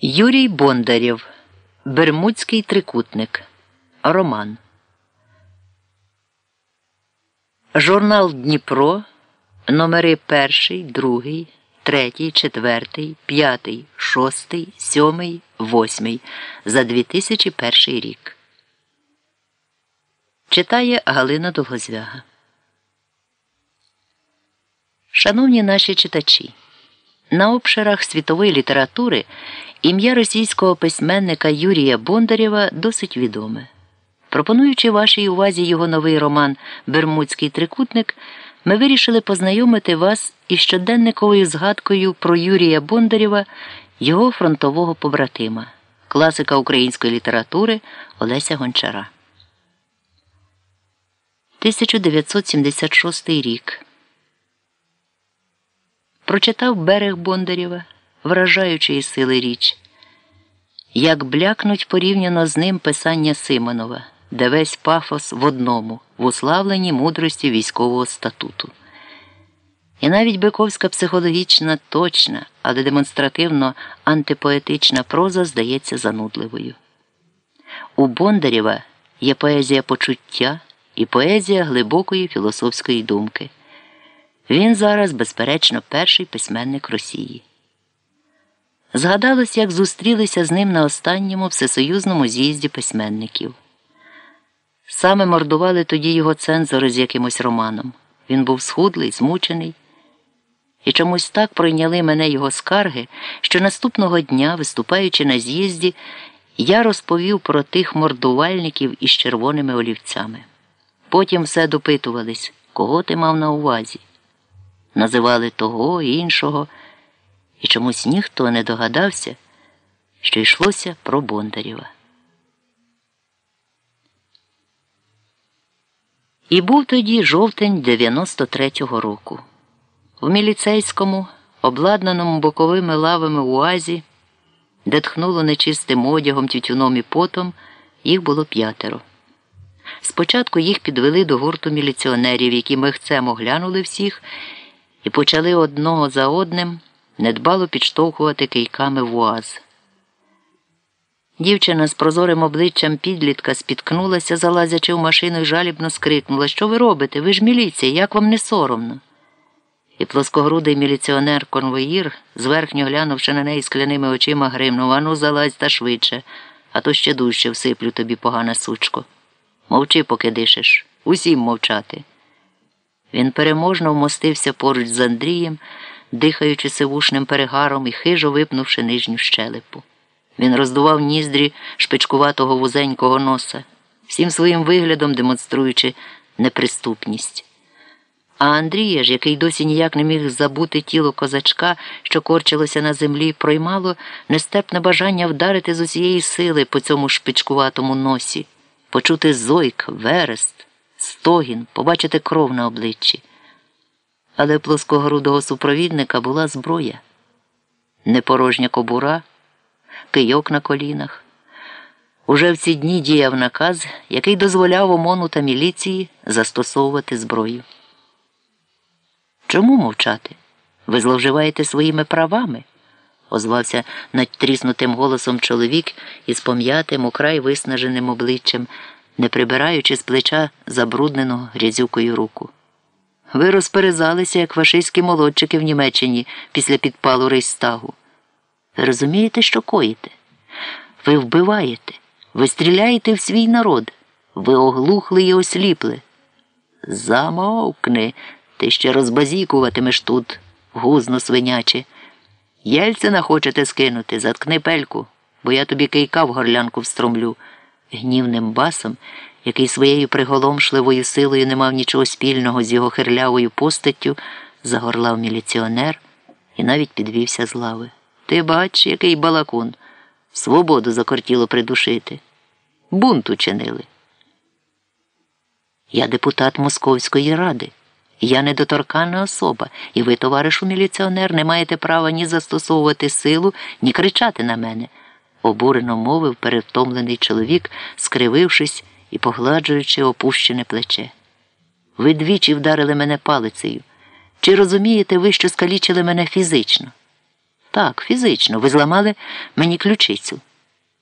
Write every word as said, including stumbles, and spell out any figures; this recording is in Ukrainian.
Юрій Бондарєв. Бермудський трикутник. Роман. Журнал «Дніпро», номери перший, другий, третій, четвертий, п'ятий, шостий, сьомий, восьмий за дві тисячі перший рік. Читає Галина Довгозвяга. Шановні наші читачі, на обширах світової літератури ім'я російського письменника Юрія Бондарєва досить відоме. Пропонуючи вашій увазі його новий роман «Бермудський трикутник», ми вирішили познайомити вас із щоденниковою згадкою про Юрія Бондарєва, його фронтового побратима, класика української літератури Олеся Гончара. тисяча дев'ятсот сімдесят шостий рік. Прочитав «Берег» Бондарєва, вражаючої сили річ. Як блякнуть порівняно з ним писання Симонова, де весь пафос в одному, в уславленні мудрості військового статуту. І навіть биковська психологічна, точна, але демонстративно антипоетична проза здається занудливою. У Бондарєва є поезія почуття і поезія глибокої філософської думки. Він зараз, безперечно, перший письменник Росії. Згадалось, як зустрілися з ним на останньому всесоюзному з'їзді письменників. Саме мордували тоді його цензори з якимось романом. Він був схудлий, змучений. І чомусь так пройняли мене його скарги, що наступного дня, виступаючи на з'їзді, я розповів про тих мордувальників із червоними олівцями. Потім все допитувались, кого ти мав на увазі. Називали того, іншого, і чомусь ніхто не догадався, що йшлося про Бондарєва. І був тоді жовтень дев'яносто третього року. В міліцейському, обладнаному боковими лавами УАЗі, де тхнуло нечистим одягом, тютюном і потом, їх було п'ятеро. Спочатку їх підвели до гурту міліціонерів, які михцем оглянули всіх і почали одного за одним недбало підштовхувати кийками в УАЗ. Дівчина з прозорим обличчям підлітка спіткнулася, залазячи в машину, і жалібно скрикнула: «Що ви робите? Ви ж міліція, як вам не соромно?» І плоскогрудий міліціонер-конвоїр, зверхньо глянувши на неї скляними очима, гримнув: «Ану, залазь та швидше, а то ще дужче всиплю тобі, погана сучко. Мовчи, поки дишиш. Усім мовчати». Він переможно вмостився поруч з Андрієм, дихаючи сивушним перегаром і хижо випнувши нижню щелепу. Він роздував ніздрі шпичкуватого вузенького носа, всім своїм виглядом демонструючи неприступність. А Андрія ж, який досі ніяк не міг забути тіло козачка, що корчилося на землі, проймало нестерпне бажання вдарити з усієї сили по цьому шпичкуватому носі, почути зойк, верест, стогін, побачити кров на обличчі. Але плоскогрудого супровідника була зброя. Непорожня кобура, кийок на колінах. Уже в ці дні діяв наказ, який дозволяв ОМОНу та міліції застосовувати зброю. «Чому мовчати? Ви зловживаєте своїми правами?» – озвався надтріснутим голосом чоловік із пом'ятим, украй виснаженим обличчям, не прибираючи з плеча забруднену грязюкою руку. «Ви розперезалися, як фашистські молодчики в Німеччині після підпалу Рейхстагу. Ви розумієте, що коїте? Ви вбиваєте, ви стріляєте в свій народ, ви оглухли і осліпли. Замовкни, ти ще розбазікуватимеш тут, гузно свиняче. Єльцина хочете скинути, заткни пельку, бо я тобі кийка в горлянку встромлю». Гнівним басом, який своєю приголомшливою силою не мав нічого спільного з його хирлявою постаттю, загорлав міліціонер і навіть підвівся з лави. «Ти бач, який балакун! Свободу закортіло придушити. Бунт учинили. Я депутат Московської ради. Я недоторканна особа, і ви, товаришу міліціонер, не маєте права ні застосовувати силу, ні кричати на мене», – обурено мовив перевтомлений чоловік, скривившись і погладжуючи опущене плече. «Ви двічі вдарили мене палицею. Чи розумієте ви, що скалічили мене фізично? Так, фізично, ви зламали мені ключицю.